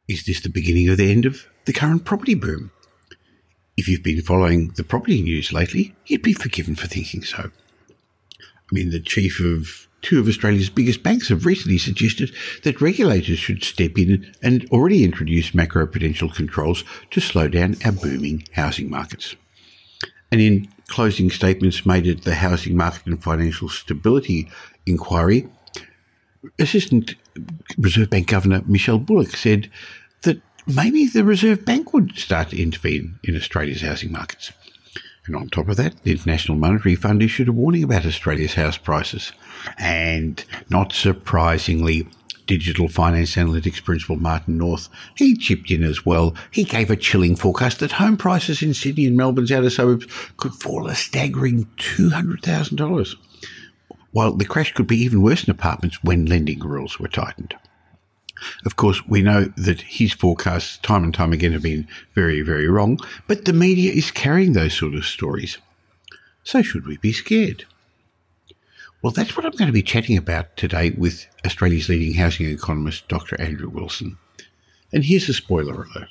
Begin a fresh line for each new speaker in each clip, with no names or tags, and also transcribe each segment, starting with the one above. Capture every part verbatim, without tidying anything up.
Is this the beginning of the end of the current property boom? If you've been following the property news lately, you'd be forgiven for thinking so. I mean, the chief of two of Australia's biggest banks have recently suggested that regulators should step in and already introduce macroprudential controls to slow down our booming housing markets. And in closing statements made at the Housing Market and Financial Stability Inquiry, Assistant Reserve Bank Governor Michelle Bullock said that maybe the Reserve Bank would start to intervene in Australia's housing markets. And on top of that, the International Monetary Fund issued a warning about Australia's house prices. And not surprisingly, digital finance analytics principal Martin North, he chipped in as well. He gave a chilling forecast that home prices in Sydney and Melbourne's outer suburbs could fall a staggering two hundred thousand dollars, while the crash could be even worse in apartments when lending rules were tightened. Of course, we know that his forecasts time and time again have been very, very wrong, but the media is carrying those sort of stories. So should we be scared? Well, that's what I'm going to be chatting about today with Australia's leading housing economist, Doctor Andrew Wilson. And here's a spoiler alert.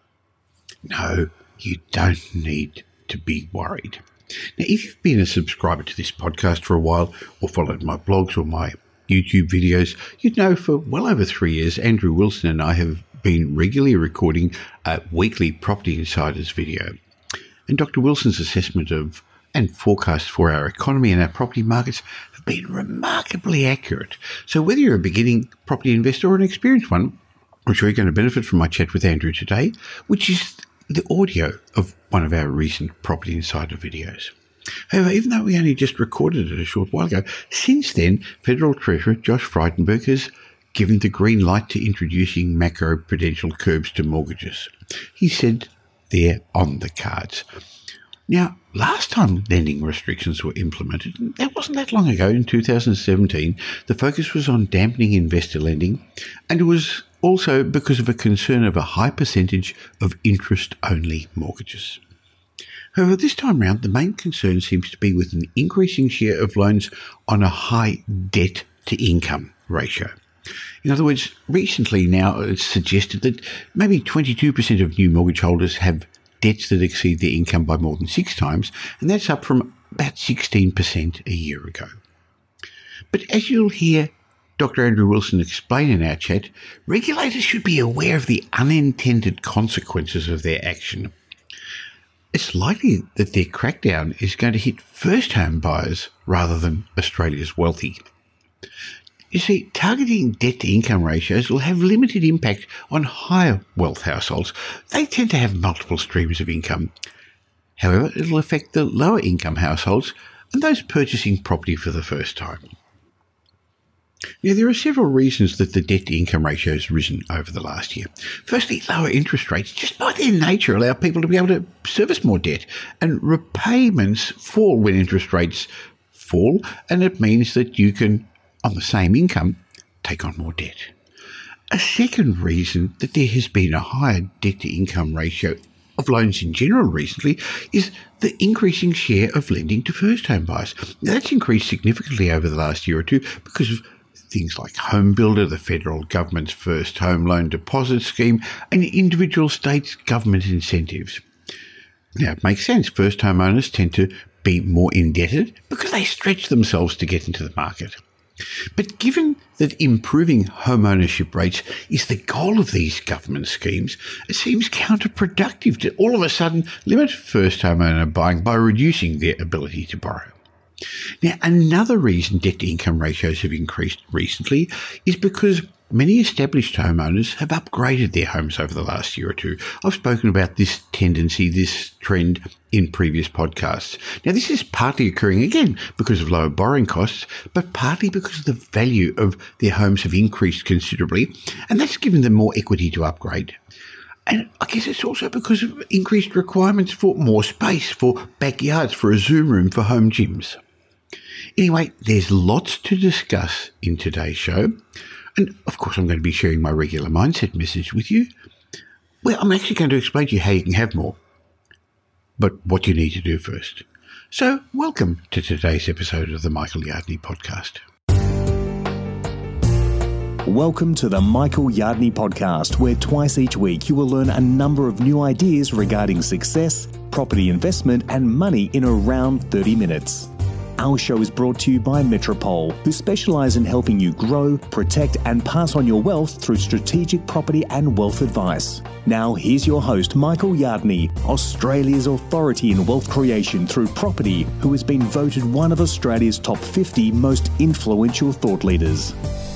No, you don't need to be worried. Now, if you've been a subscriber to this podcast for a while, or followed my blogs or my YouTube videos, you'd know for well over three years, Andrew Wilson and I have been regularly recording a weekly Property Insiders video. And Doctor Wilson's assessment of and forecasts for our economy and our property markets have been remarkably accurate. So whether you're a beginning property investor or an experienced one, I'm sure you're going to benefit from my chat with Andrew today, which is the audio of one of our recent Property Insider videos. However, even though we only just recorded it a short while ago, since then, Federal Treasurer Josh Frydenberg has given the green light to introducing macro-prudential curbs to mortgages. He said they're on the cards. Now, last time lending restrictions were implemented, that wasn't that long ago, in two thousand seventeen, the focus was on dampening investor lending, and it was also because of a concern of a high percentage of interest-only mortgages. However, this time round, the main concern seems to be with an increasing share of loans on a high debt-to-income ratio. In other words, recently now it's suggested that maybe twenty-two percent of new mortgage holders have debts that exceed their income by more than six times, and that's up from about sixteen percent a year ago. But as you'll hear Doctor Andrew Wilson explain in our chat, regulators should be aware of the unintended consequences of their action. It's likely that their crackdown is going to hit first-home buyers rather than Australia's wealthy. You see, targeting debt-to-income ratios will have limited impact on higher wealth households. They tend to have multiple streams of income. However, it'll affect the lower-income households and those purchasing property for the first time. Now, there are several reasons that the debt-to-income ratio has risen over the last year. Firstly, lower interest rates, just by their nature, allow people to be able to service more debt, and repayments fall when interest rates fall, and it means that you can, on the same income, take on more debt. A second reason that there has been a higher debt-to-income ratio of loans in general recently is the increasing share of lending to first-home buyers. Now, that's increased significantly over the last year or two because of things like Home Builder, the federal government's first home loan deposit scheme, and individual states' government incentives. Now, it makes sense. First home owners tend to be more indebted because they stretch themselves to get into the market. But given that improving home ownership rates is the goal of these government schemes, it seems counterproductive to all of a sudden limit first home owner buying by reducing their ability to borrow. Now, another reason debt-to-income ratios have increased recently is because many established homeowners have upgraded their homes over the last year or two. I've spoken about this tendency, this trend in previous podcasts. Now, this is partly occurring again because of lower borrowing costs, but partly because the value of their homes have increased considerably, and that's given them more equity to upgrade. And I guess it's also because of increased requirements for more space, for backyards, for a Zoom room, for home gyms. Anyway, there's lots to discuss in today's show. And of course, I'm going to be sharing my regular mindset message with you. Well, I'm actually going to explain to you how you can have more, but what you need to do first. So welcome to today's episode of the Michael Yardney Podcast.
Welcome to the Michael Yardney Podcast, where twice each week you will learn a number of new ideas regarding success, property investment and money in around thirty minutes. Our show is brought to you by Metropole, who specialise in helping you grow, protect and pass on your wealth through strategic property and wealth advice. Now here's your host, Michael Yardney, Australia's authority in wealth creation through property, who has been voted one of Australia's top fifty most influential thought leaders.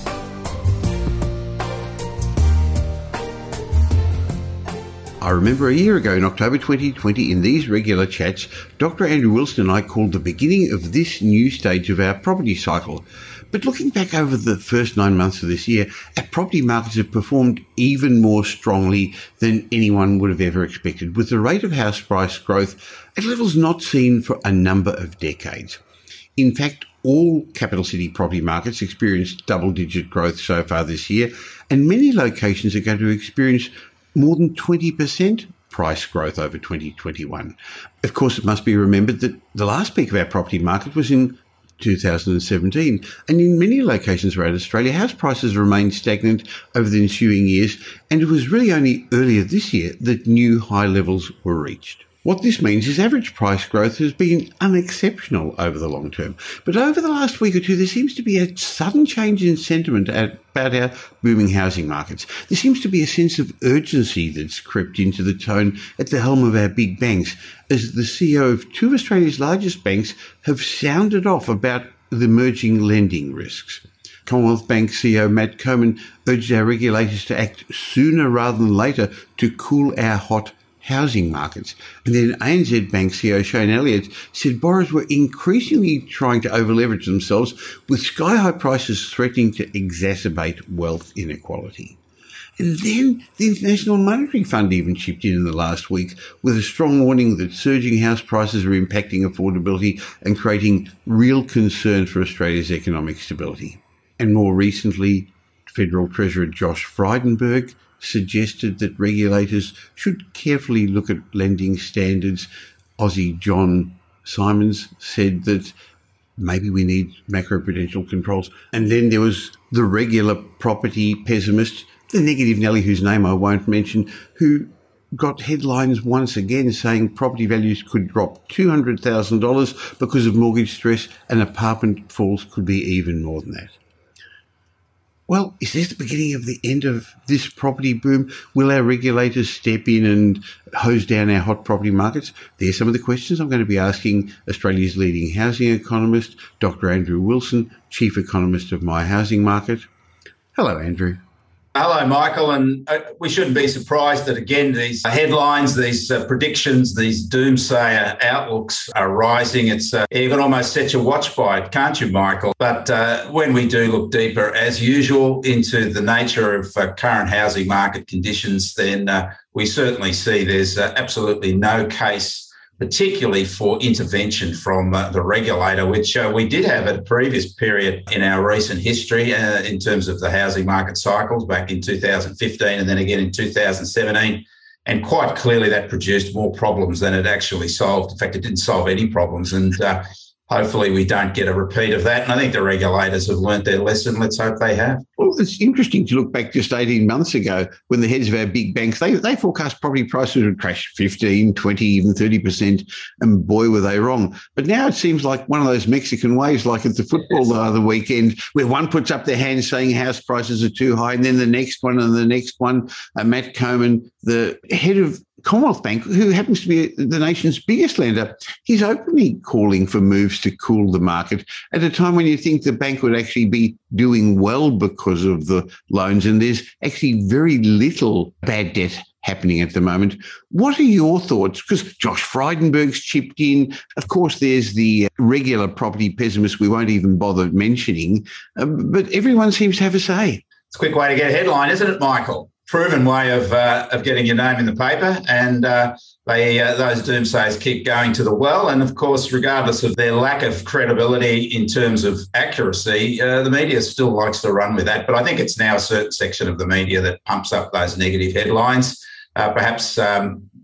I remember a year ago in October twenty twenty, in these regular chats, Doctor Andrew Wilson and I called the beginning of this new stage of our property cycle. But looking back over the first nine months of this year, our property markets have performed even more strongly than anyone would have ever expected, with the rate of house price growth at levels not seen for a number of decades. In fact, all capital city property markets experienced double-digit growth so far this year, and many locations are going to experience more than twenty percent price growth over twenty twenty-one. Of course, it must be remembered that the last peak of our property market was in two thousand seventeen, and in many locations around Australia, house prices remained stagnant over the ensuing years, and it was really only earlier this year that new high levels were reached. What this means is average price growth has been unexceptional over the long term. But over the last week or two, there seems to be a sudden change in sentiment about our booming housing markets. There seems to be a sense of urgency that's crept into the tone at the helm of our big banks, as the C E O of two of Australia's largest banks have sounded off about the emerging lending risks. Commonwealth Bank C E O Matt Comyn urged our regulators to act sooner rather than later to cool our hot housing markets. And then A N Z Bank C E O Shayne Elliott said borrowers were increasingly trying to over-leverage themselves, with sky-high prices threatening to exacerbate wealth inequality. And then the International Monetary Fund even chipped in in the last week with a strong warning that surging house prices are impacting affordability and creating real concern for Australia's economic stability. And more recently, Federal Treasurer Josh Frydenberg suggested that regulators should carefully look at lending standards. Aussie John Simons said that maybe we need macroprudential controls. And then there was the regular property pessimist, the negative Nelly, whose name I won't mention, who got headlines once again saying property values could drop two hundred thousand dollars because of mortgage stress, and apartment falls could be even more than that. Well, is this the beginning of the end of this property boom? Will our regulators step in and hose down our hot property markets? There's some of the questions I'm going to be asking Australia's leading housing economist, Doctor Andrew Wilson, Chief Economist of My Housing Market. Hello, Andrew.
Hello, Michael, and uh, we shouldn't be surprised that, again, these headlines, these uh, predictions, these doomsayer outlooks are rising. It's uh, you can almost set your watch by it, can't you, Michael? But uh, when we do look deeper, as usual, into the nature of uh, current housing market conditions, then uh, we certainly see there's uh, absolutely no case particularly for intervention from uh, the regulator, which uh, we did have at a previous period in our recent history uh, in terms of the housing market cycles back in two thousand fifteen and then again in two thousand seventeen. And quite clearly that produced more problems than it actually solved. In fact, it didn't solve any problems. And uh, hopefully we don't get a repeat of that. And I think the regulators have learnt their lesson. Let's hope they have.
Well, it's interesting to look back just eighteen months ago when the heads of our big banks, they, they forecast property prices would crash fifteen, twenty, even thirty percent. And boy, were they wrong. But now it seems like one of those Mexican waves, like at the football the other weekend, where one puts up their hand saying house prices are too high, and then the next one and the next one, uh, Matt Comyn, the head of Commonwealth Bank, who happens to be the nation's biggest lender, he's openly calling for moves to cool the market at a time when you think the bank would actually be doing well because of the loans, and there's actually very little bad debt happening at the moment. What are your thoughts? Because Josh Frydenberg's chipped in. Of course, there's the regular property pessimist we won't even bother mentioning, uh, but everyone seems to have a say.
It's a quick way to get a headline, isn't it, Michael? Proven way of uh, of getting your name in the paper, and uh, they uh, those doomsayers keep going to the well. And of course, regardless of their lack of credibility in terms of accuracy, uh, the media still likes to run with that. But I think it's now a certain section of the media that pumps up those negative headlines. Uh, perhaps um,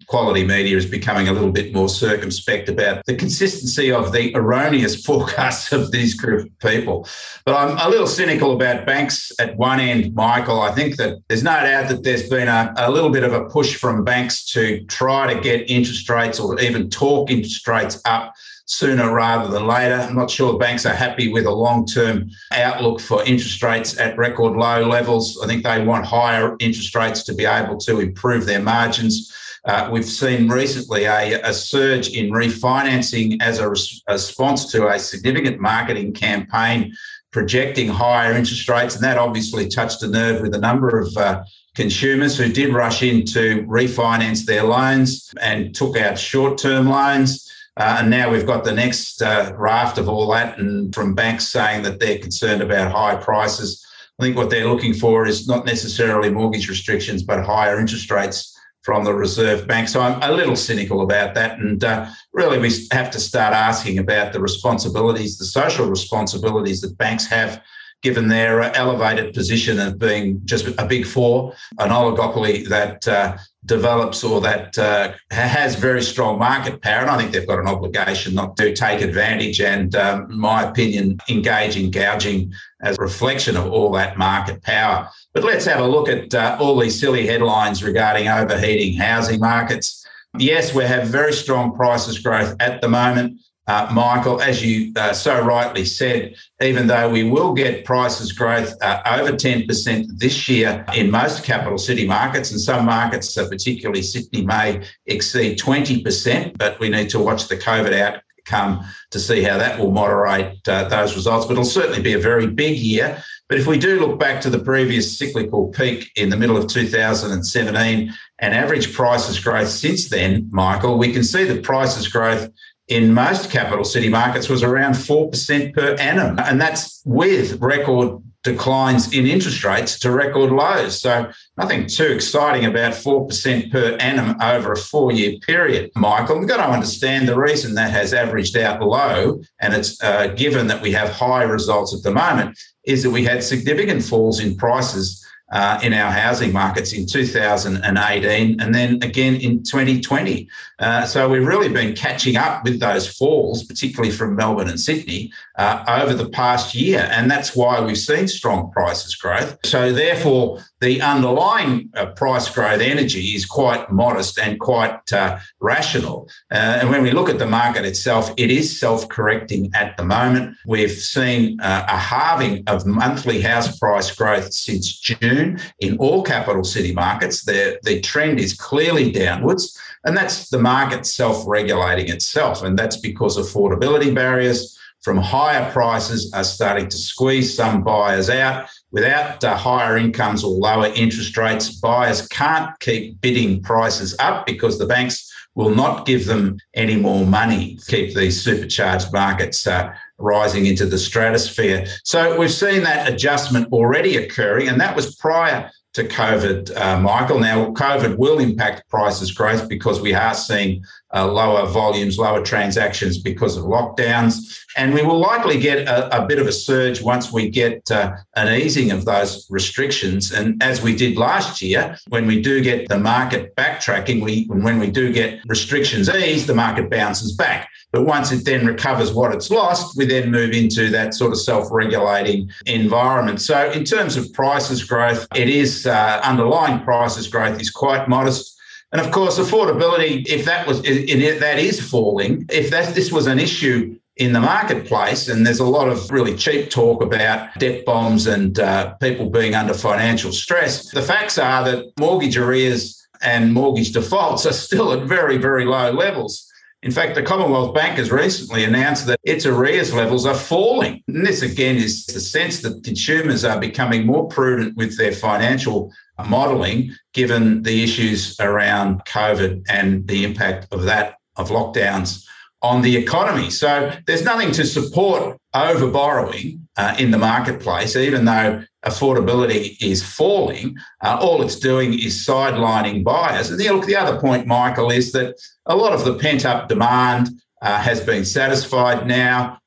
quality media is becoming a little bit more circumspect about the consistency of the erroneous forecasts of these group of people. But I'm a little cynical about banks at one end, Michael. I think that there's no doubt that there's been a, a little bit of a push from banks to try to get interest rates or even talk interest rates up sooner rather than later. I'm not sure banks are happy with a long-term outlook for interest rates at record low levels. I think they want higher interest rates to be able to improve their margins. Uh, we've seen recently a, a surge in refinancing as a res- response to a significant marketing campaign projecting higher interest rates, and that obviously touched a nerve with a number of uh, consumers who did rush in to refinance their loans and took out short-term loans. Uh, and now we've got the next uh, raft of all that, and from banks saying that they're concerned about high prices. I think what they're looking for is not necessarily mortgage restrictions, but higher interest rates from the Reserve Bank. So I'm a little cynical about that. And uh, really, we have to start asking about the responsibilities, the social responsibilities that banks have, given their uh, elevated position of being just a big four, an oligopoly that uh, develops or that uh, has very strong market power. And I think they've got an obligation not to take advantage and, um, in my opinion, engage in gouging as a reflection of all that market power. But let's have a look at uh, all these silly headlines regarding overheating housing markets. Yes, we have very strong prices growth at the moment. Uh, Michael, as you uh, so rightly said, even though we will get prices growth uh, over ten percent this year in most capital city markets, and some markets, uh, particularly Sydney, may exceed twenty percent, but we need to watch the COVID outcome to see how that will moderate uh, those results. But it'll certainly be a very big year. But if we do look back to the previous cyclical peak in the middle of two thousand seventeen and average prices growth since then, Michael, we can see that prices growth in most capital city markets was around four percent per annum. And that's with record declines in interest rates to record lows. So nothing too exciting about four percent per annum over a four-year period, Michael. We've got to understand the reason that has averaged out low, and it's uh, given that we have high results at the moment, is that we had significant falls in prices Uh, in our housing markets in two thousand eighteen and then again in twenty twenty. Uh, so we've really been catching up with those falls, particularly from Melbourne and Sydney, uh, over the past year. And that's why we've seen strong prices growth. So therefore, the underlying uh, price growth energy is quite modest and quite uh, rational. Uh, and when we look at the market itself, it is self-correcting at the moment. We've seen uh, a halving of monthly house price growth since June in all capital city markets. The, the trend is clearly downwards, and that's the market self-regulating itself. And that's because affordability barriers from higher prices are starting to squeeze some buyers out. Without uh, higher incomes or lower interest rates, buyers can't keep bidding prices up because the banks will not give them any more money to keep these supercharged markets uh, rising into the stratosphere. So we've seen that adjustment already occurring, and that was prior to COVID, uh, Michael. Now, COVID will impact prices growth because we are seeing uh, lower volumes, lower transactions because of lockdowns. And we will likely get a, a bit of a surge once we get uh, an easing of those restrictions. And as we did last year, when we do get the market backtracking, we when we do get restrictions eased, the market bounces back. But once it then recovers what it's lost, we then move into that sort of self-regulating environment. So in terms of prices growth, it is uh, underlying prices growth is quite modest. And of course, affordability, if that was if that is falling, if that this was an issue in the marketplace, and there's a lot of really cheap talk about debt bombs and uh, people being under financial stress, the facts are that mortgage arrears and mortgage defaults are still at very, very low levels. In fact, the Commonwealth Bank has recently announced that its arrears levels are falling. And this, again, is the sense that consumers are becoming more prudent with their financial modelling, given the issues around COVID and the impact of that, of lockdowns on the economy. So there's nothing to support over-borrowing uh, in the marketplace, even though affordability is falling. Uh, all it's doing is sidelining buyers. And the, look, the other point, Michael, is that a lot of the pent-up demand uh, has been satisfied now.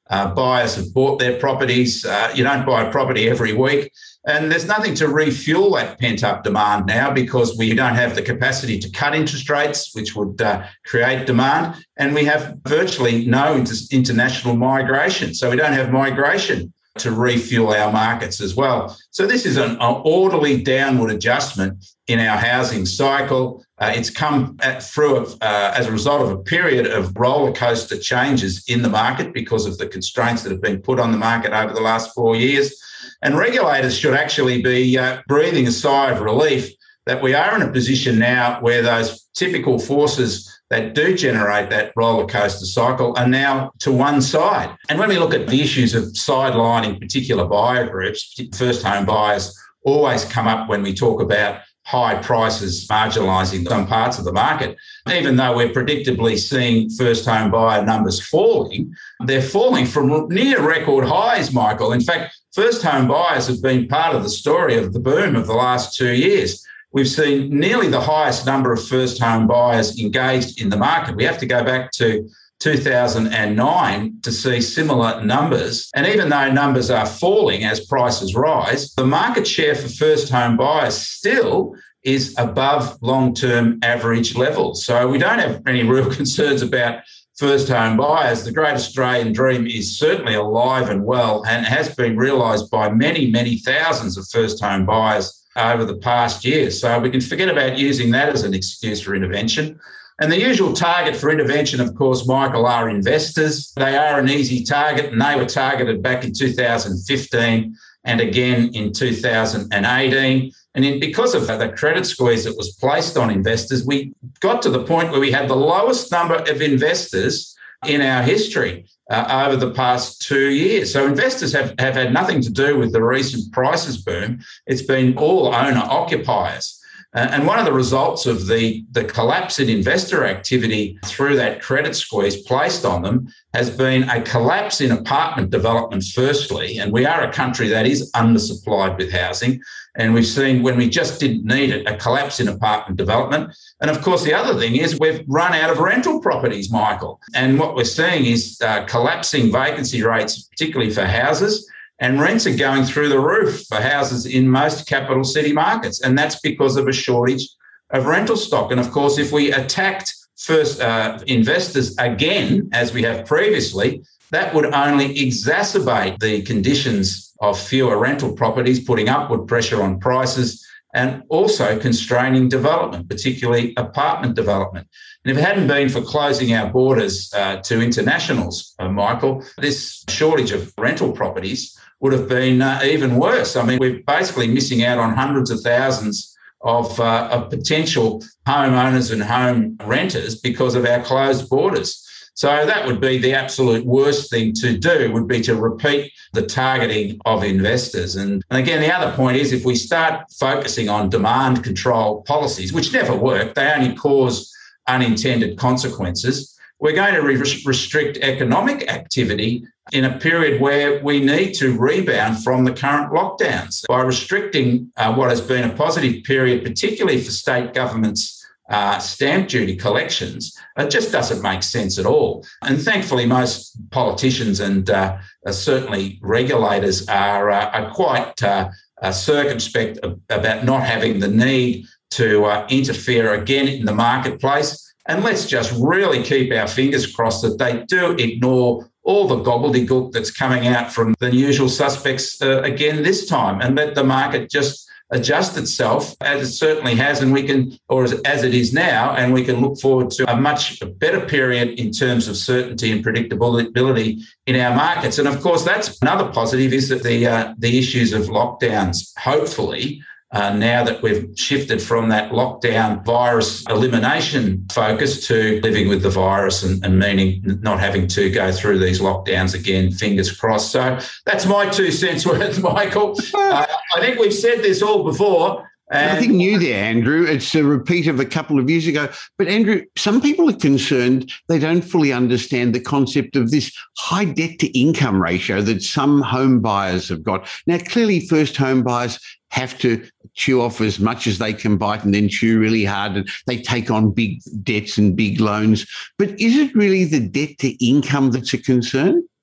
Uh, buyers have bought their properties. Uh, you don't buy a property every week. And there's nothing to refuel that pent-up demand now because we don't have the capacity to cut interest rates, which would uh, create demand. And we have virtually no inter- international migration. So we don't have migration to refuel our markets as well. So this is an, an orderly downward adjustment in our housing cycle. Uh, it's come at, through a, uh, as a result of a period of roller coaster changes in the market because of the constraints that have been put on the market over the last four years. And regulators should actually be uh, breathing a sigh of relief that we are in a position now where those typical forces that do generate that roller coaster cycle are now to one side. And when we look at the issues of sidelining particular buyer groups, first home buyers always come up when we talk about high prices marginalising some parts of the market. Even though we're predictably seeing first home buyer numbers falling, they're falling from near record highs, Michael. In fact, first home buyers have been part of the story of the boom of the last two years. We've seen nearly the highest number of first home buyers engaged in the market. We have to go back to two thousand nine to see similar numbers. And even though numbers are falling as prices rise, the market share for first home buyers still is above long-term average levels. So we don't have any real concerns about first home buyers. The Great Australian Dream is certainly alive and well and has been realised by many, many thousands of first home buyers over the past year. So we can forget about using that as an excuse for intervention. And the usual target for intervention, of course, Michael, are investors. They are an easy target, and they were targeted back in two thousand fifteen and again in two thousand eighteen. And in, because of the credit squeeze that was placed on investors, we got to the point where we had the lowest number of investors in our history uh, over the past two years. So investors have, have had nothing to do with the recent prices boom. It's been all owner-occupiers. Uh, and one of the results of the, the collapse in investor activity through that credit squeeze placed on them has been a collapse in apartment development, firstly. And we are a country that is undersupplied with housing. And we've seen, when we just didn't need it, a collapse in apartment development. And of course, the other thing is we've run out of rental properties, Michael. And what we're seeing is uh, collapsing vacancy rates, particularly for houses. And rents are going through the roof for houses in most capital city markets. And that's because of a shortage of rental stock. And of course, if we attacked first uh, investors again, as we have previously, that would only exacerbate the conditions of fewer rental properties, putting upward pressure on prices and also constraining development, particularly apartment development. And if it hadn't been for closing our borders uh, to internationals, uh, Michael, this shortage of rental properties would have been uh, even worse. I mean, we're basically missing out on hundreds of thousands of, uh, of potential homeowners and home renters because of our closed borders. So that would be the absolute worst thing to do, would be to repeat the targeting of investors. And, and again, the other point is if we start focusing on demand control policies, which never work, they only cause unintended consequences, we're going to re- restrict economic activity in a period where we need to rebound from the current lockdowns. By restricting uh, what has been a positive period, particularly for state governments' uh, stamp duty collections, it just doesn't make sense at all. And thankfully, most politicians and uh, uh, certainly regulators are, uh, are quite uh, uh, circumspect about not having the need to uh, interfere again in the marketplace. And let's just really keep our fingers crossed that they do ignore all the gobbledygook that's coming out from the usual suspects uh, again this time, and let the market just adjust itself as it certainly has, and we can, or as, as it is now, and we can look forward to a much better period in terms of certainty and predictability in our markets. And of course, that's another positive, is that the uh, the issues of lockdowns, hopefully, Uh, now that we've shifted from that lockdown virus elimination focus to living with the virus and, and meaning not having to go through these lockdowns again, fingers crossed. So that's my two cents worth, Michael. Uh, I think we've said this all before. And
nothing new there, Andrew. It's a repeat of a couple of years ago. But, Andrew, some people are concerned they don't fully understand the concept of this high debt-to-income ratio that some home buyers have got. Now, clearly, first home buyers have to chew off as much as they can bite and then chew really hard, and they take on big debts and big loans. But is it really the debt-to-income that's a concern?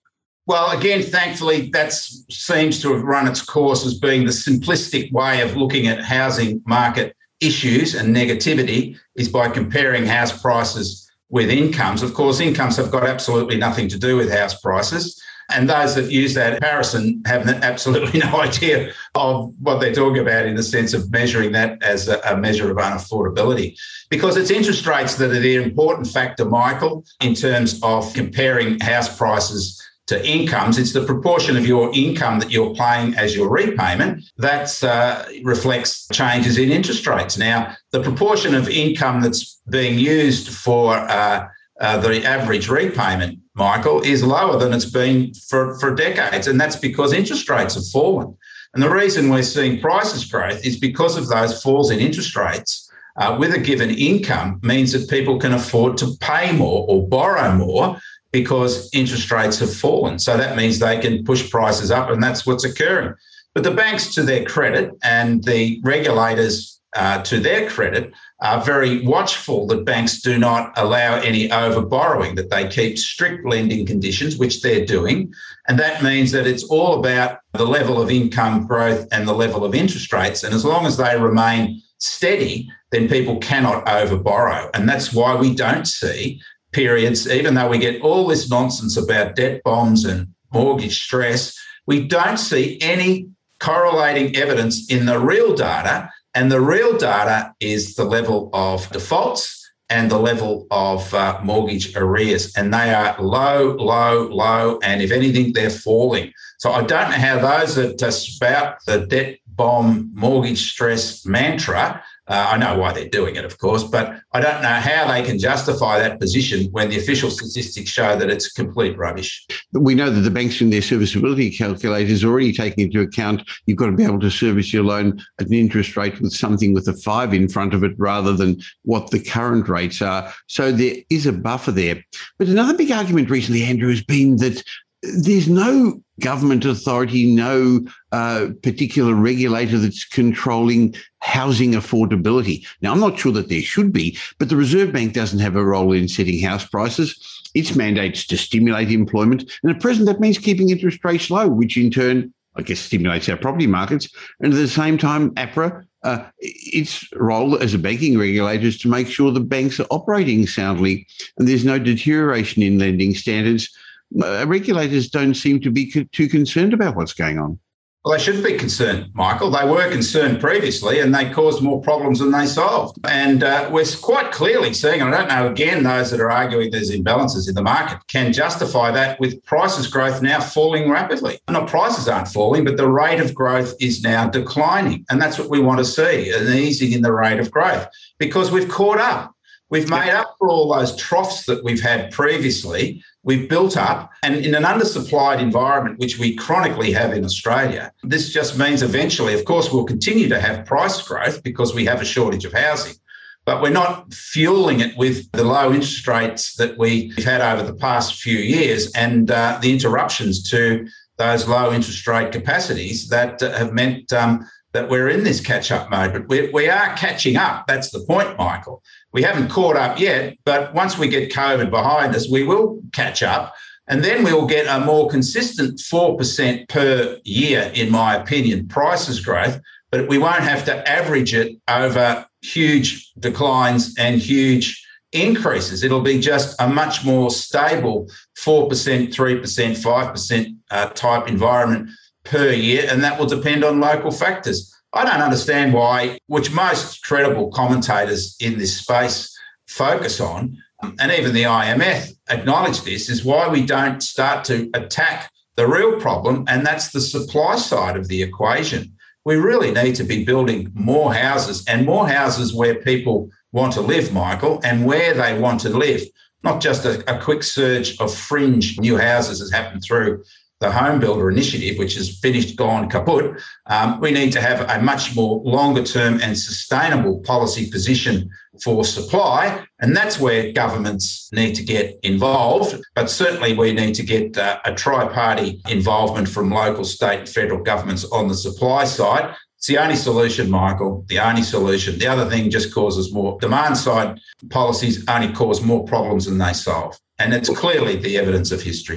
Well, again, thankfully, that seems to have run its course as being the simplistic way of looking at housing market issues and negativity is by comparing house prices with incomes. Of course, incomes have got absolutely nothing to do with house prices. And those that use that comparison have absolutely no idea of what they're talking about in the sense of measuring that as a, a measure of unaffordability. Because it's interest rates that are the important factor, Michael, in terms of comparing house prices to incomes. It's the proportion of your income that you're paying as your repayment that uh, reflects changes in interest rates. Now, the proportion of income that's being used for uh, uh, the average repayment, Michael, is lower than it's been for, for decades, and that's because interest rates have fallen. And the reason we're seeing prices growth is because of those falls in interest rates uh, with a given income means that people can afford to pay more or borrow more because interest rates have fallen. So that means they can push prices up, and that's what's occurring. But the banks, to their credit, and the regulators, uh, to their credit, are very watchful that banks do not allow any over-borrowing, that they keep strict lending conditions, which they're doing. And that means that it's all about the level of income growth and the level of interest rates. And as long as they remain steady, then people cannot over-borrow. And that's why we don't see periods, even though we get all this nonsense about debt bombs and mortgage stress, we don't see any correlating evidence in the real data. And the real data is the level of defaults and the level of uh, mortgage arrears. And they are low, low, low. And if anything, they're falling. So I don't know how those that uh, spout the debt bomb mortgage stress mantra, Uh, I know why they're doing it, of course, but I don't know how they can justify that position when the official statistics show that it's complete rubbish.
We know that the banks in their serviceability calculators are already taking into account you've got to be able to service your loan at an interest rate with something with a five in front of it rather than what the current rates are. So there is a buffer there. But another big argument recently, Andrew, has been that there's no government authority, no uh, particular regulator that's controlling housing affordability. Now, I'm not sure that there should be, but the Reserve Bank doesn't have a role in setting house prices. Its mandate's to stimulate employment. And at present, that means keeping interest rates low, which in turn, I guess, stimulates our property markets. And at the same time, APRA, uh, its role as a banking regulator is to make sure the banks are operating soundly and there's no deterioration in lending standards. Uh, regulators don't seem to be co- too concerned about what's going on.
Well, they shouldn't be concerned, Michael. They were concerned previously and they caused more problems than they solved. And uh, we're quite clearly seeing, and I don't know, again, those that are arguing there's imbalances in the market can justify that with prices growth now falling rapidly. Not prices aren't falling, but the rate of growth is now declining. And that's what we want to see, an easing in the rate of growth, because we've caught up. We've made up for all those troughs that we've had previously. We've built up, and in an undersupplied environment, which we chronically have in Australia, this just means eventually, of course, we'll continue to have price growth because we have a shortage of housing, but we're not fueling it with the low interest rates that we've had over the past few years and uh, the interruptions to those low interest rate capacities that uh, have meant um, that we're in this catch-up mode. But we, we are catching up. That's the point, Michael. We haven't caught up yet, but once we get COVID behind us, we will catch up. And then we will get a more consistent four percent per year, in my opinion, prices growth, but we won't have to average it over huge declines and huge increases. It'll be just a much more stable four percent, three percent, five percent uh, type environment per year, and that will depend on local factors. I don't understand why, which most credible commentators in this space focus on, and even the I M F acknowledge this, is why we don't start to attack the real problem, and that's the supply side of the equation. We really need to be building more houses, and more houses where people want to live, Michael, and where they want to live, not just a, a quick surge of fringe new houses has happened through the Home Builder Initiative, which is finished, gone, kaput. Um, we need to have a much more longer term and sustainable policy position for supply. And that's where governments need to get involved. But certainly we need to get uh, a tri-party involvement from local, state and federal governments on the supply side. It's the only solution, Michael, the only solution. The other thing just causes more demand side policies only cause more problems than they solve. And it's clearly the evidence of history.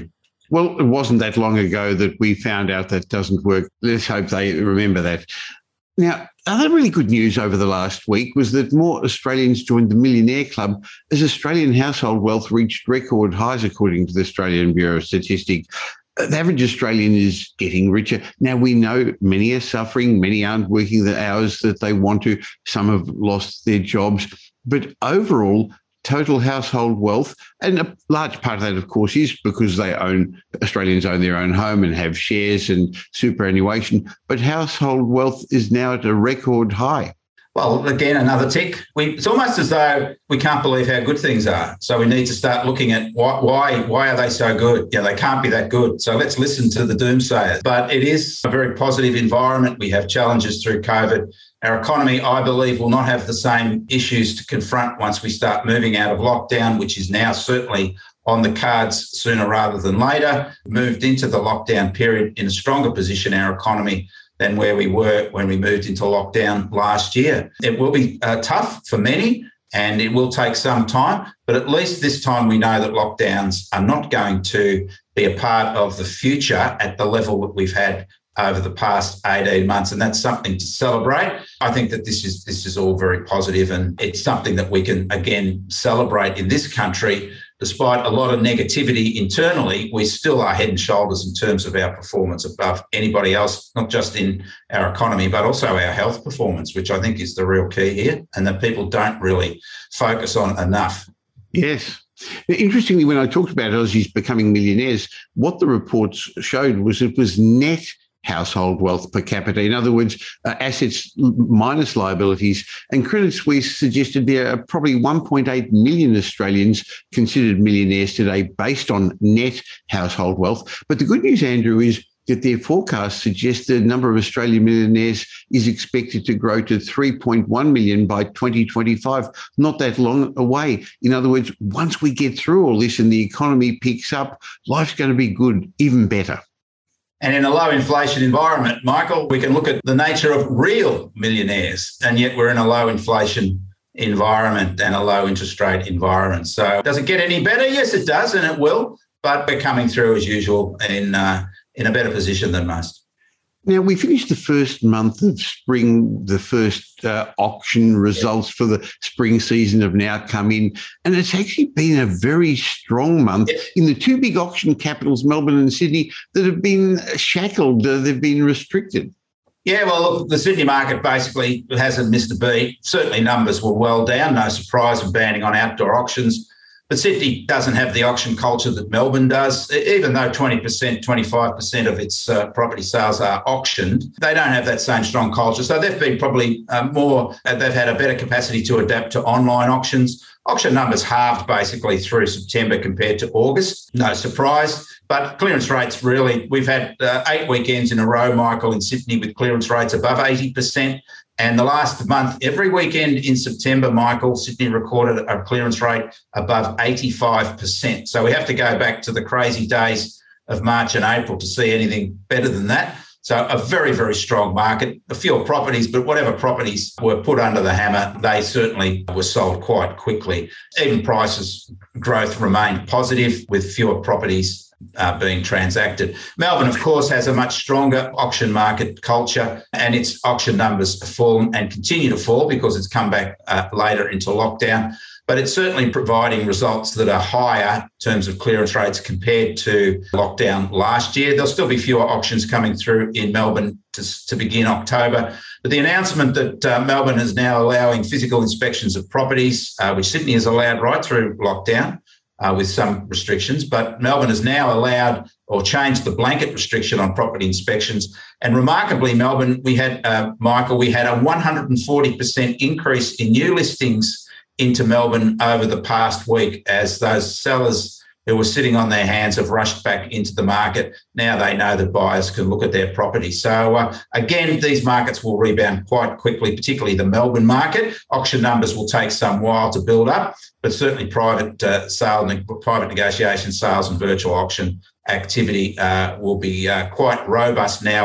Well, it wasn't that long ago that we found out that doesn't work. Let's hope they remember that. Now, other really good news over the last week was that more Australians joined the Millionaire Club as Australian household wealth reached record highs, according to the Australian Bureau of Statistics. The average Australian is getting richer. Now, we know many are suffering, many aren't working the hours that they want to, some have lost their jobs, but overall, total household wealth, and a large part of that, of course, is because they own, Australians own their own home and have shares and superannuation, but household wealth is now at a record high.
Well, again, another tick. We, it's almost as though we can't believe how good things are. So we need to start looking at why, why, why are they so good? Yeah, they can't be that good. So let's listen to the doomsayers. But it is a very positive environment. We have challenges through COVID. Our economy, I believe, will not have the same issues to confront once we start moving out of lockdown, which is now certainly on the cards sooner rather than later. Moved into the lockdown period in a stronger position, our economy, than where we were when we moved into lockdown last year. It will be uh, tough for many and it will take some time, but at least this time we know that lockdowns are not going to be a part of the future at the level that we've had over the past eighteen months, and that's something to celebrate. I think that this is this is all very positive, and it's something that we can, again, celebrate in this country. Despite a lot of negativity internally, we still are head and shoulders in terms of our performance above anybody else, not just in our economy, but also our health performance, which I think is the real key here, and that people don't really focus on enough.
Yes. Interestingly, when I talked about Aussies becoming millionaires, what the reports showed was it was net household wealth per capita. In other words, uh, assets minus liabilities. And Credit Suisse suggested there are probably one point eight million Australians considered millionaires today based on net household wealth. But the good news, Andrew, is that their forecasts suggest the number of Australian millionaires is expected to grow to three point one million by twenty twenty-five, not that long away. In other words, once we get through all this and the economy picks up, life's going to be good, even better.
And in a low inflation environment, Michael, we can look at the nature of real millionaires, and yet we're in a low inflation environment and a low interest rate environment. So does it get any better? Yes, it does, and it will, but we're coming through as usual in uh, in a better position than most.
Now, we finished the first month of spring, the first uh, auction results for the spring season have now come in, and it's actually been a very strong month in the two big auction capitals, Melbourne and Sydney, that have been shackled, uh, they've been restricted.
Yeah, well, look, the Sydney market basically hasn't missed a beat. Certainly numbers were well down, no surprise of banning on outdoor auctions. But Sydney doesn't have the auction culture that Melbourne does. Even though twenty percent, twenty-five percent of its uh, property sales are auctioned, they don't have that same strong culture. So they've been probably uh, more, uh, they've had a better capacity to adapt to online auctions. Auction numbers halved basically through September compared to August. No surprise. But clearance rates really, we've had uh, eight weekends in a row, Michael, in Sydney with clearance rates above eighty percent. And the last month, every weekend in September, Michael, Sydney recorded a clearance rate above eighty-five percent. So we have to go back to the crazy days of March and April to see anything better than that. So a very, very strong market. A few properties, but whatever properties were put under the hammer, they certainly were sold quite quickly. Even prices growth remained positive with fewer properties Uh, being transacted. Melbourne, of course, has a much stronger auction market culture, and its auction numbers have fallen and continue to fall because it's come back uh, later into lockdown. But it's certainly providing results that are higher in terms of clearance rates compared to lockdown last year. There'll still be fewer auctions coming through in Melbourne to, to begin October. But the announcement that uh, Melbourne is now allowing physical inspections of properties, uh, which Sydney has allowed right through lockdown, Uh, with some restrictions, but Melbourne has now allowed or changed the blanket restriction on property inspections. And remarkably, Melbourne, we had, uh, Michael, we had a one hundred forty percent increase in new listings into Melbourne over the past week as those sellers who were sitting on their hands have rushed back into the market. Now they know that buyers can look at their property. So uh, again, these markets will rebound quite quickly, particularly the Melbourne market. Auction numbers will take some while to build up, but certainly private uh, sale, private negotiation sales and virtual auction activity uh, will be uh, quite robust now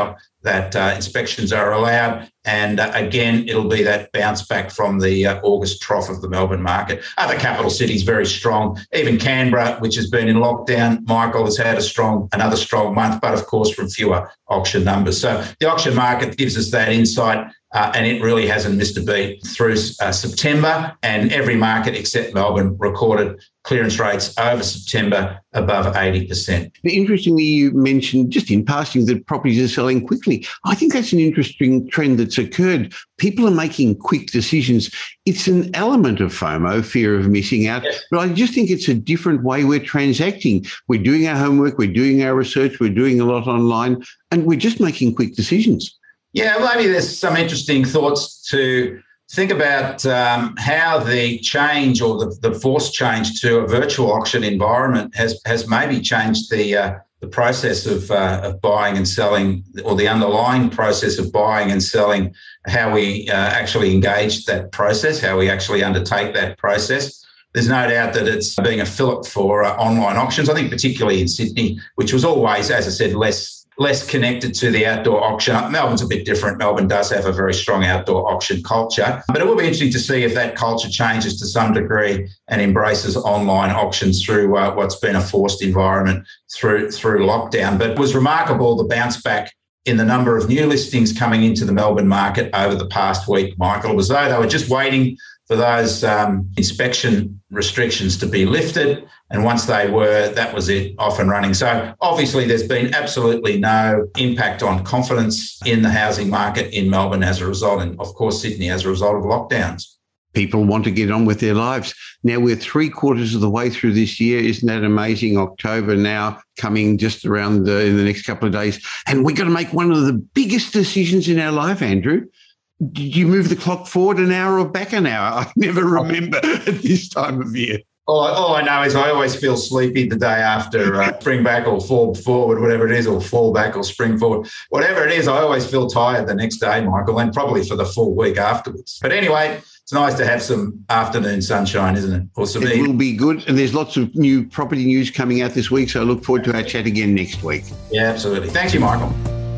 that uh, inspections are allowed. And uh, again, it'll be that bounce back from the uh, August trough of the Melbourne market. Other capital cities very strong. Even Canberra, which has been in lockdown, Michael, has had a strong, another strong month, but of course from fewer auction numbers. So the auction market gives us that insight. Uh, and it really hasn't missed a beat through uh, September, and every market except Melbourne recorded clearance rates over September above eighty percent.
Interestingly, you mentioned just in passing that properties are selling quickly. I think that's an interesting trend that's occurred. People are making quick decisions. It's an element of FOMO, fear of missing out, yes. But I just think it's a different way we're transacting. We're doing our homework, we're doing our research, we're doing a lot online, and we're just making quick decisions.
Yeah, maybe there's some interesting thoughts to think about um, how the change or the, the forced change to a virtual auction environment has has maybe changed the uh, the process of uh, of buying and selling, or the underlying process of buying and selling, how we uh, actually engage that process, how we actually undertake that process. There's no doubt that it's being a fillip for uh, online auctions, I think particularly in Sydney, which was always, as I said, less less connected to the outdoor auction. Melbourne's a bit different. Melbourne does have a very strong outdoor auction culture, but it will be interesting to see if that culture changes to some degree and embraces online auctions through uh, what's been a forced environment through through lockdown. But it was remarkable, the bounce back in the number of new listings coming into the Melbourne market over the past week, Michael. It was though they were just waiting for those um, inspection restrictions to be lifted. And once they were, that was it, off and running. So obviously there's been absolutely no impact on confidence in the housing market in Melbourne as a result, and of course Sydney as a result of lockdowns.
People want to get on with their lives. Now we're three quarters of the way through this year. Isn't that amazing? October now coming just around the, in the next couple of days. And we've got to make one of the biggest decisions in our life, Andrew. Did you move the clock forward an hour or back an hour? I never remember at this time of year.
All I, all I know is I always feel sleepy the day after uh, spring back or fall forward, whatever it is, or fall back or spring forward. Whatever it is, I always feel tired the next day, Michael, and probably for the full week afterwards. But anyway, it's nice to have some afternoon sunshine, isn't it? Or some
it
evening.
Will be good. And there's lots of new property news coming out this week, so I look forward to our chat again next week.
Yeah, absolutely. Thank you, Michael.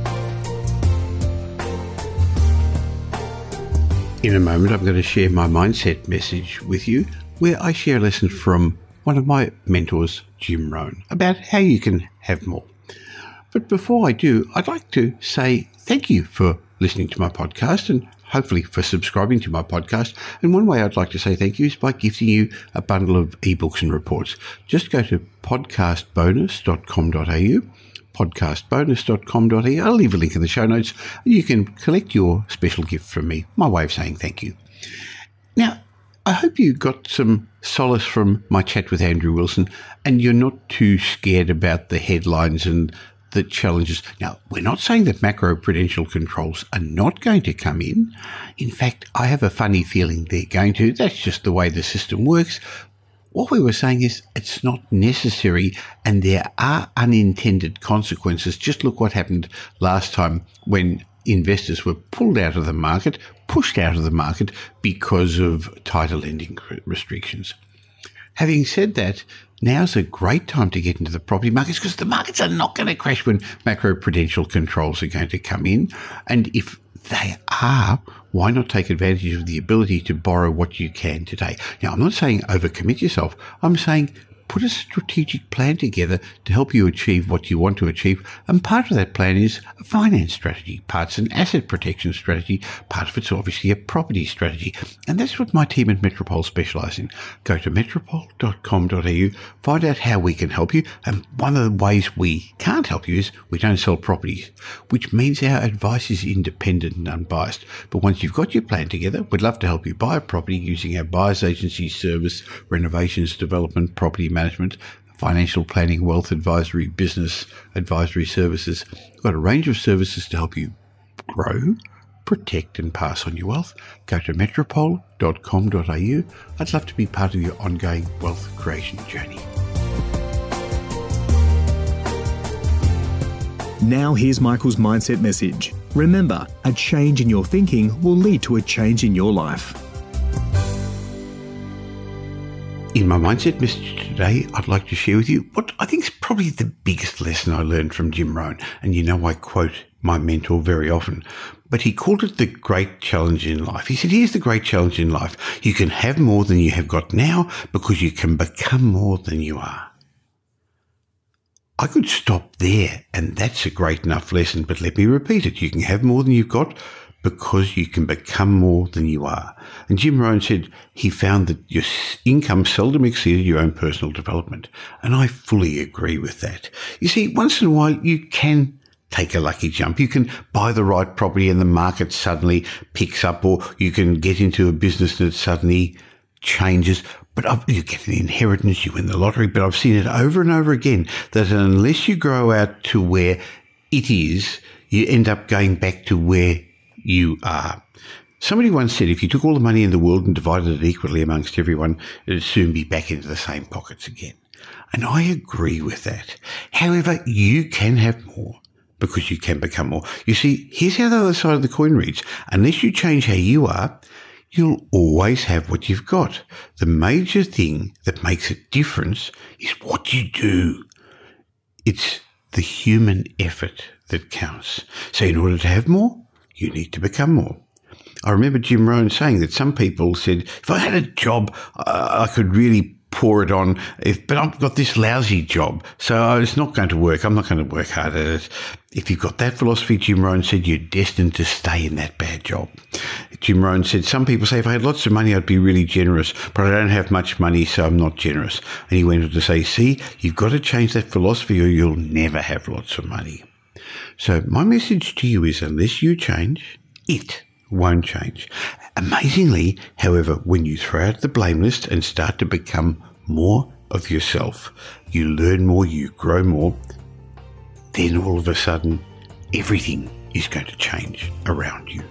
In a moment, I'm going to share my mindset message with you, where I share a lesson from one of my mentors, Jim Rohn, about how you can have more. But before I do, I'd like to say thank you for listening to my podcast and hopefully for subscribing to my podcast. And one way I'd like to say thank you is by gifting you a bundle of ebooks and reports. Just go to podcast bonus dot com dot a u. podcast bonus dot com dot a u. I'll leave a link in the show notes and you can collect your special gift from me, my way of saying thank you. Now, I hope you got some solace from my chat with Andrew Wilson and you're not too scared about the headlines and the challenges. Now, we're not saying that macro-prudential controls are not going to come in. In fact, I have a funny feeling they're going to. That's just the way the system works. What we were saying is it's not necessary and there are unintended consequences. Just look what happened last time when investors were pulled out of the market, pushed out of the market because of tighter lending restrictions. Having said that, now's a great time to get into the property markets because the markets are not going to crash when macro-prudential controls are going to come in. And if they are, why not take advantage of the ability to borrow what you can today? Now, I'm not saying overcommit yourself. I'm saying put a strategic plan together to help you achieve what you want to achieve. And part of that plan is a finance strategy. Part's an asset protection strategy. Part of it's obviously a property strategy. And that's what my team at Metropole specialise in. Go to metropole dot com dot a u, find out how we can help you. And one of the ways we can't help you is we don't sell properties, which means our advice is independent and unbiased. But once you've got your plan together, we'd love to help you buy a property using our buyer's agency service, renovations, development, property management, financial planning, wealth advisory, business advisory services. We've got a range of services to help you grow, protect and pass on your wealth. Go to metropole dot com dot a u. I'd love to be part of your ongoing wealth creation journey.
Now here's Michael's mindset message. Remember, a change in your thinking will lead to a change in your life.
In my mindset message today, I'd like to share with you what I think is probably the biggest lesson I learned from Jim Rohn. And you know, I quote my mentor very often, but he called it the great challenge in life. He said, here's the great challenge in life. You can have more than you have got now because you can become more than you are. I could stop there, and that's a great enough lesson, but let me repeat it. You can have more than you've got because you can become more than you are. And Jim Rohn said he found that your income seldom exceeded your own personal development. And I fully agree with that. You see, once in a while, you can take a lucky jump. You can buy the right property and the market suddenly picks up, or you can get into a business that suddenly changes. But I've, you get an inheritance, you win the lottery. But I've seen it over and over again that unless you grow out to where it is, you end up going back to where you are. Somebody once said if you took all the money in the world and divided it equally amongst everyone, it would soon be back into the same pockets again. And I agree with that. However, you can have more because you can become more. You see, here's how the other side of the coin reads. Unless you change how you are, you'll always have what you've got. The major thing that makes a difference is what you do. It's the human effort that counts. So in order to have more, you need to become more. I remember Jim Rohn saying that some people said, if I had a job, uh, I could really pour it on, if, but I've got this lousy job, so it's not going to work. I'm not going to work hard at it. If you've got that philosophy, Jim Rohn said, you're destined to stay in that bad job. Jim Rohn said, some people say, if I had lots of money, I'd be really generous, but I don't have much money, so I'm not generous. And he went on to say, see, you've got to change that philosophy or you'll never have lots of money. So my message to you is, unless you change, it won't change. Amazingly, however, when you throw out the blame list and start to become more of yourself, you learn more, you grow more, then all of a sudden, everything is going to change around you.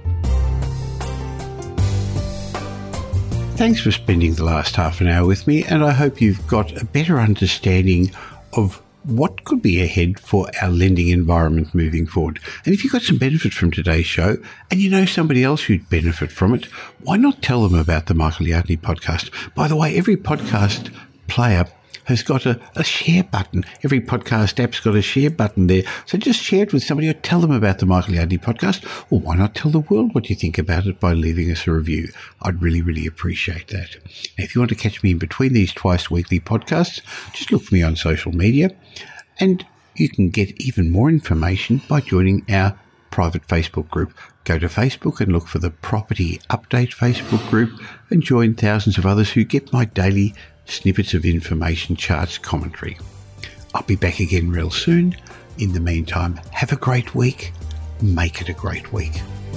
Thanks for spending the last half an hour with me, and I hope you've got a better understanding of what could be ahead for our lending environment moving forward. And if you got some benefit from today's show and you know somebody else who'd benefit from it, why not tell them about the Michael Yardney podcast? By the way, every podcast player has got a, a share button. Every podcast app's got a share button there. So just share it with somebody or tell them about the Michael Yardney podcast. Or why not tell the world what you think about it by leaving us a review? I'd really, really appreciate that. Now, if you want to catch me in between these twice weekly podcasts, just look for me on social media. And you can get even more information by joining our private Facebook group. Go to Facebook and look for the Property Update Facebook group and join thousands of others who get my daily snippets of information, charts, commentary. I'll be back again real soon. In the meantime, have a great week. Make it a great week.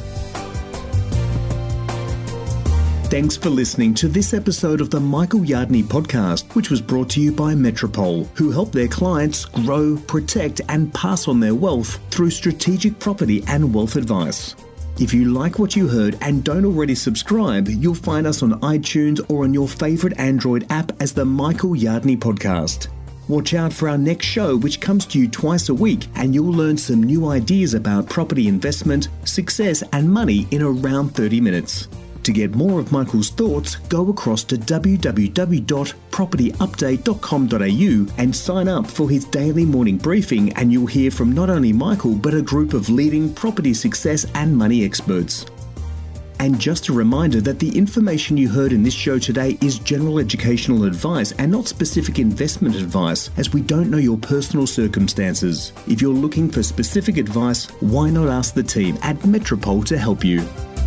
Thanks for listening to this episode of the Michael Yardney podcast, which was brought to you by Metropole, who help their clients grow, protect, and pass on their wealth through strategic property and wealth advice. If you like what you heard and don't already subscribe, you'll find us on iTunes or on your favourite Android app as the Michael Yardney Podcast. Watch out for our next show, which comes to you twice a week, and you'll learn some new ideas about property investment, success, and money in around thirty minutes. To get more of Michael's thoughts, go across to w w w dot property update dot com dot a u and sign up for his daily morning briefing, and you'll hear from not only Michael but a group of leading property success and money experts. And just a reminder that the information you heard in this show today is general educational advice and not specific investment advice, as we don't know your personal circumstances. If you're looking for specific advice, why not ask the team at Metropole to help you?